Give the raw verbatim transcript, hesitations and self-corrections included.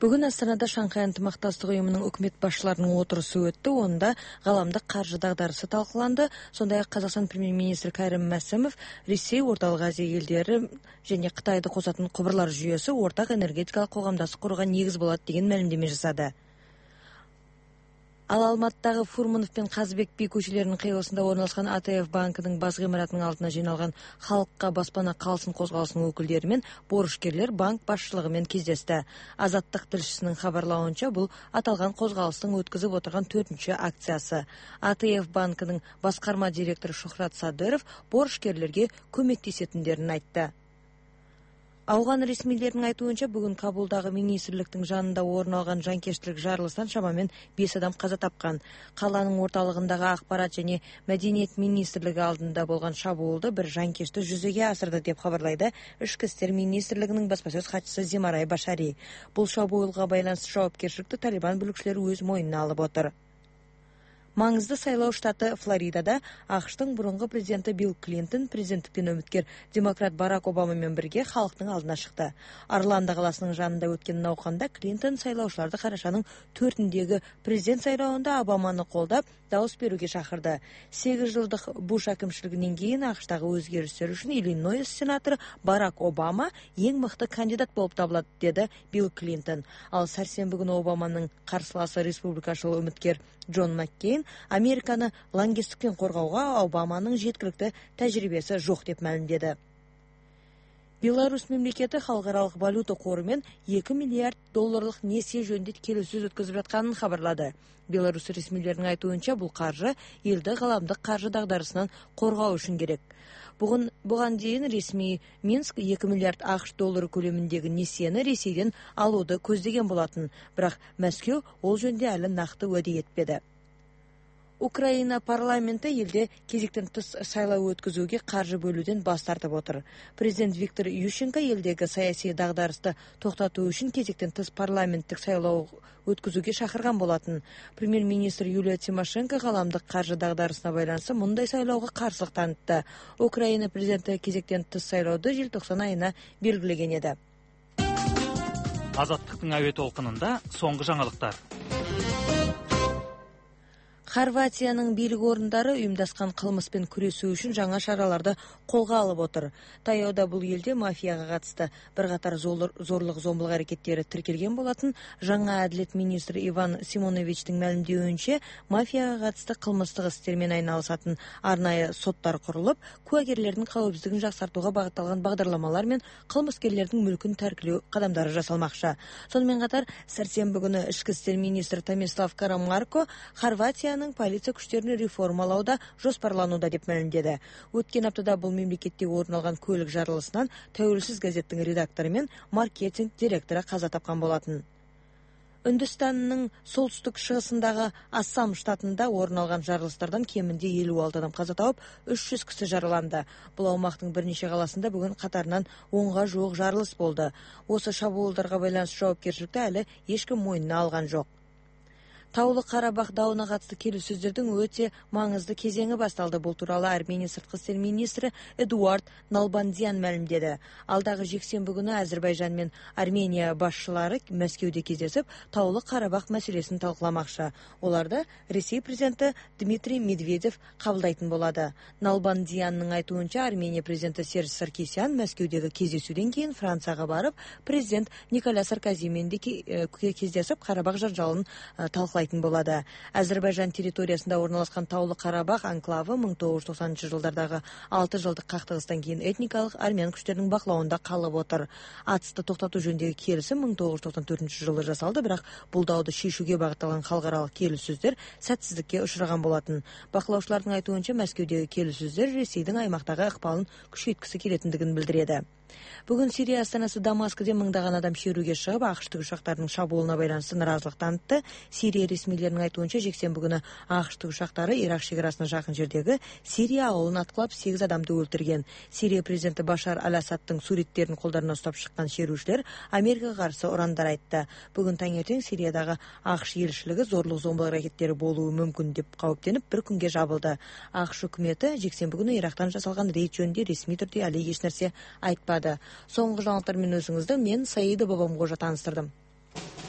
Бүгін Астанада Шанхай ынтымақтастық ұйымының үкімет басшыларының отырысы өтті. Онда ғаламдық қаржы дағдарысы талқыланды. Сондай-ақ Қазақстан премьер-министрі Кәрім Мәсімов Ресей, Орталық Азия елдері және Қытайды қосатын құбырлар жүйесі ортақ энергетикалық қоғамдастық құруға негіз болады деген мәлімдеме жасады. Ал Алматыдағы Фурманов пен Қазыбек би көшелерінің қиылысында орналасқан А Т Ф банкінің бас ғимаратының алдына жиналған халыққа баспана қалсын қозғалысының өкілдері мен борышкерлер банк басшылығымен кездесті. Азаттық тілшісінің хабарлауынша, бұл аталған қозғалыстың өткізіп отырған төртінші акциясы. А Т Ф банкінің басқарма директоры Шухрат Садыров борышкерлерге көмектесетіндерін айтты. Ауған ресмилерінің айтуынша, бүгін Кабулдағы министрліктің жанында орын алған жанкештілік жарылыстан шамамен бес адам қаза тапқан. Қаланың орталығындағы ақпарат және мәдениет министрлігі алдында болған шабуылды бір жанкешті жүзеге асырды деп хабарлайды Ішкі істер министрлігінің баспасөз хатшысы Зимарай Башари. Бұл шабуылға байланысты жауапкершілікті Талибан бүлікшілері өз мойнына алып отыр. Маңызды сайлау штаты Флоридада ақш-тың бұрынғы президенті Билл Клинтон президенттіктен үміткер демократ Барак Обамамен бірге халықтың алдына шықты. Орландо қаласының жанында өткен науқанда Клинтон сайлаушыларды қарашаның төртіндегі президент сайлауында Обаманы қолдап дауыс беруге шақырды. сегіз жылдық Буш әкімшілігінен кейін ақш-тағы өзгерістер үшін Иллинойс сенаторы Барак Обама ең мықты кандидат болып табылады, деді Билл Клинтон. Ал сәрсенбі күні Обаманың қарсыласы республикашыл үміткер Джон Маккейн Американы лаңкестіктен қорғауға Обаманың жеткілікті тәжірибесі жоқ деп мәлімдеді. Беларусь мемлекеті халықаралық валюта қорымен екі миллиард долларлық несие жөнінде келіссөз өткізіп жатқанын хабарлады. Беларусь ресмилерінің айтуынша, бұл қаржы елді ғаламдық қаржы дағдарысынан қорғау үшін керек. Бұған, бұған дейін ресми Минск екі миллиард ақш доллары көлеміндегі несиені Ресейден алуды көздеген болатын, бірақ Мәскеу ол жөнінде әлі нақты уәде етпеді. Украина парламенті елде кезектен тыс сайлау өткізуге қаржы бөлуден бас тартып отыр. Президент Виктор Ющенко елдегі саяси дағдарысты тоқтату үшін кезектен тыс парламенттік сайлау өткізуге шақырған болатын. Премьер-министр Юлия Тимошенко ғаламдық қаржы дағдарысына байланысты мұндай сайлауға қарсылық танытты. Украина президенті кезектен тыс сайлауды желтоқсан айына белгілеген еді. Азаттықтың әуе толқынында соңғы жаңалықтар. Хорватияның билік орындары ұйымдасқан қылмыспен күресу үшін жаңа шараларды қолға алып отыр. Таяуда бұл елде мафияға қатысты бірқатар зорлық зомбылық әрекеттері тіркелген болатын. Жаңа әділет министрі Иван Симоновичтің мәлімдеуінше, мафияға қатысты қылмыстық істермен айналысатын арнайы соттар құрылып, куәгерлердің қауіпсіздігін жақсартуға бағытталған бағдарламалар мен қылмыскерлердің мүлкін тәркілеу қадамдары жасалмақшы. Сонымен қатар, сәрсенбі күні ішкі істер министрі Томислав Карамарко Хорватияның полиция күштерін реформалауда жоспарлануда деп мәлімдеді. Өткен аптада бұл мемлекетте орын алған көлік жарылысынан тәуелсіз газеттің редакторы мен маркетинг директоры қаза тапқан болатын. Үндістанның солтүстік шығысындағы Ассам штатында орын алған жарылыстардан кемінде елу алты адам қаза тауып, үш жүз кісі жараланды. Бұл аумақтың бірнеше қаласында бүгін қатарынан онға жуық жарылыс болды. Осы шабуылдарға байланысты жауапкершілікті әлі ешкім мойнына алған жоқ. Таулы Қарабақ дауына қатысты келіссөздердің өте маңызды кезеңі басталды. Бұл туралы Армения сыртқы істер министрі Эдуард Налбандян мәлімдеді. Алдағы жексенбі күні Әзербайжан мен Армения басшылары Мәскеуде кездесіп, Таулы Қарабақ мәселесін талқыламақшы. Оларды Ресей президенті Дмитрий Медведев қабылдайтын болады. Налбандянның айтуынша, Армения президенті Серж Саркисян Мәскеудегі кездесуден кейін Францияға барып, президент Николя Саркозимен де кездесіп, Қарабақ жанжалын талқылайды болады. Әзербайжан территориясында орналасқан Таулы Қарабақ анклавы мың тоғыз жүз тоқсаныншы жылдардағы алты жылдық қақтығыстан кейін этникалық армян күштерінің бақылауында қалып отыр. Атысты тоқтату жөніндегі келісім мың тоғыз жүз тоқсан төртінші жылы жасалды, бірақ бұл дауды шешуге бағытталған халықаралық келіссөздер сәтсіздікке ұшыраған болатын. Бақылаушылардың айтуынша, Мәскеудегі келіссөздер Ресейдің аймақтағы ықпалын күшейткісі келетіндігін білдіреді. Бүгін Сирия астанасы Дамаскіде мыңдаған адам шеруге шығып, ақш тікұшақтарының шабуылына байланысты наразылық танытты. Сирия ресмилерінің айтуынша, жексенбі күні ақш тікұшақтары Ирак шекарасына жақын жердегі Сирия ауылын атқылап сегіз адамды өлтірген. Сирия президенті Башар Аль-Асадтың суреттерін қолдарына ұстап шыққан шерушілер Америкаға қарсы ұрандар айтты. Бүгін таңертең Сириядағы ақш елшілігі зорлық зомбылық әрекеттері болуы мүмкін деп қауіптеніп, бір күнге жабылды. ақш үкіметі жексенбі күні Ирактан жасалған рейд жөнінде ресми түрде әлі ешнәрсе айтпады. Соңғы жаңалықтармен өзіңізді мен Саида Бабамғожа таныстырдым.